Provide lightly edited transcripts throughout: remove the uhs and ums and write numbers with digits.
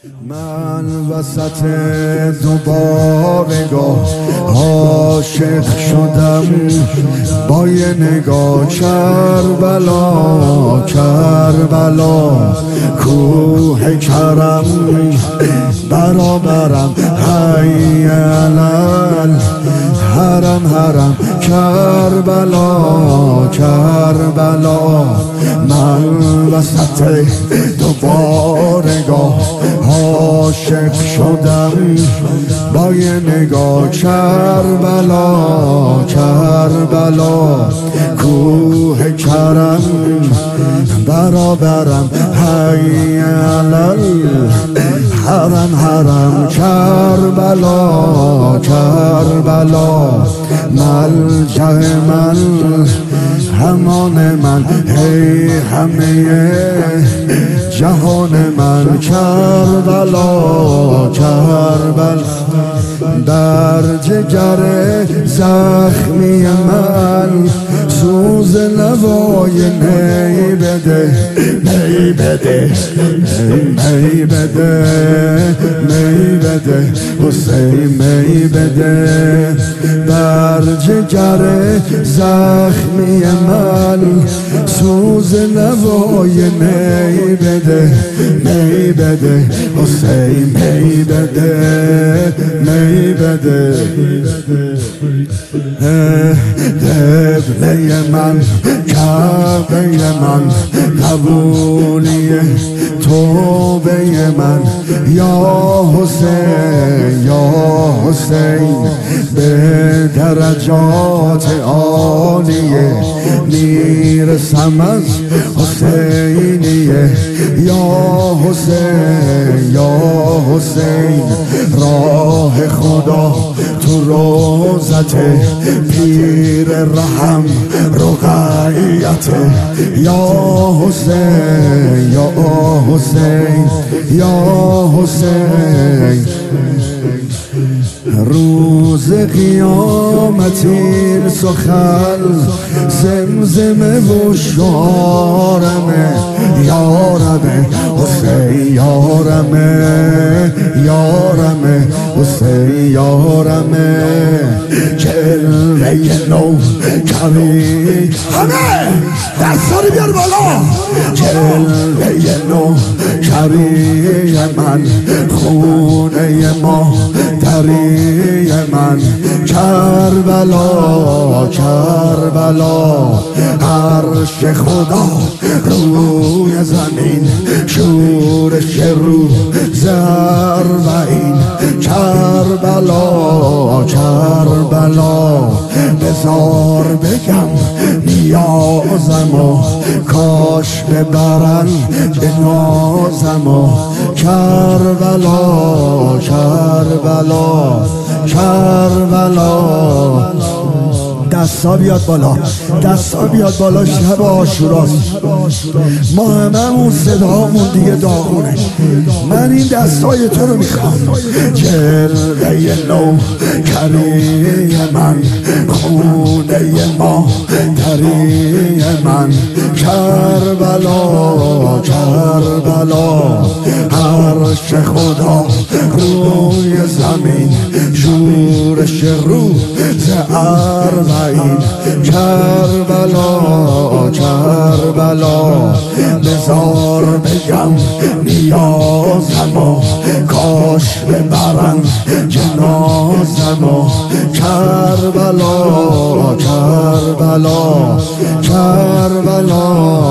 من وسط دوبارگاه عاشق شدم با یه نگاه. کربلا کربلا کوه کرم برابرم، حی علل حرم حرم. کربلا کربلا من وسط دوبارگاه عاشق شدم با یه نگاه. کربلا کربلا کوه کرم برابرم، حی علل حرم حرم. کربلا کربلا ملجأ من همان من، هی همه جهان من. کربلا کربلا در جگر زخمی من سوز نوای می بده، می بده، می بده، می بده حسین، می بده. در جگر زخمی من سوز نوای می بده، می بده حسین، می بده، می بده. قبله من کعبه من قبولی توبه من. یا حسین یا حسین به درجات عالیه میرسم از حسینیه. یا حسین یا حسین راه خدا تو روزت پیر رحم رقیت. یا حسین یا حسین یا حسین روز قیامتین سخن زمزمه و شعارمه. یارمه حسین یارمه، یارمه حسین یارمه. جلوه نو کمی همه دستاری بیار بالا. جلوه نو کمی من خونه ما دری من. کربلا کربلا عرش خدا روی زمین، شورش رو زربعین. کربلا کربلا بزار بگم نیازمو کاش ببرن به نازمو. کربلا کربلا کربلا دستا بیاد بالا، دستا بیاد بالا. شب عاشوراست، ما هممون صدامون دیگه داغونه. من این دستای تو رو میخوام. جلوه نو کری من خونه ما دری من. کربلا کربلا عرش خدا روی زمین، شورش رو زربعین. کربلا کربلا بزار بگم نیازمو کاش ببرن جنازمو. کربلا کربلا کربلا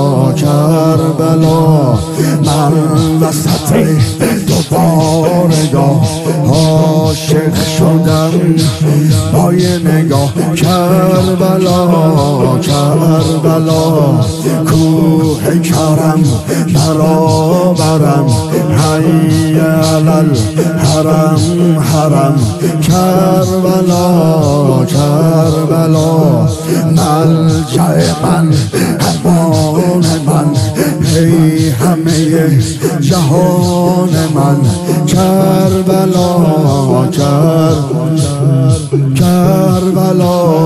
کربلا من وسط دوبارگاه عاشق شدم با یه نگاه. کربلا کربلا کوه کرم برابرم، حی علل حرم حرم. کربلا کربلا ملجأ من امان من، ای همه جهان من. کربلا کربلا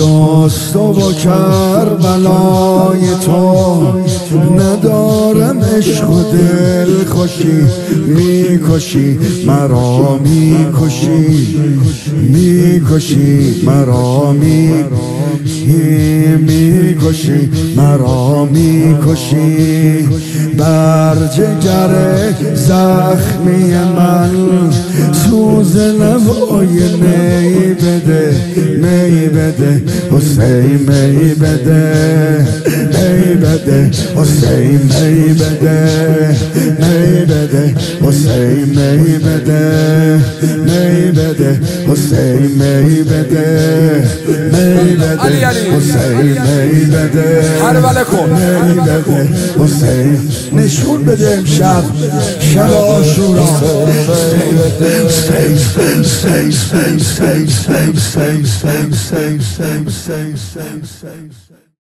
جست و کربلای تو ندارم عشق و دل خوشی میکشی مرا میکشی میکشی مرا میکشی مرا میکشی بر جگر زخمی من سوز لبای می بده می بده حسین می بده می بده حسین می بده می بده حسین می بده می بده حسین می بده می بده حسین می بده می بده حسین نشون بده امشب شب عاشورا Say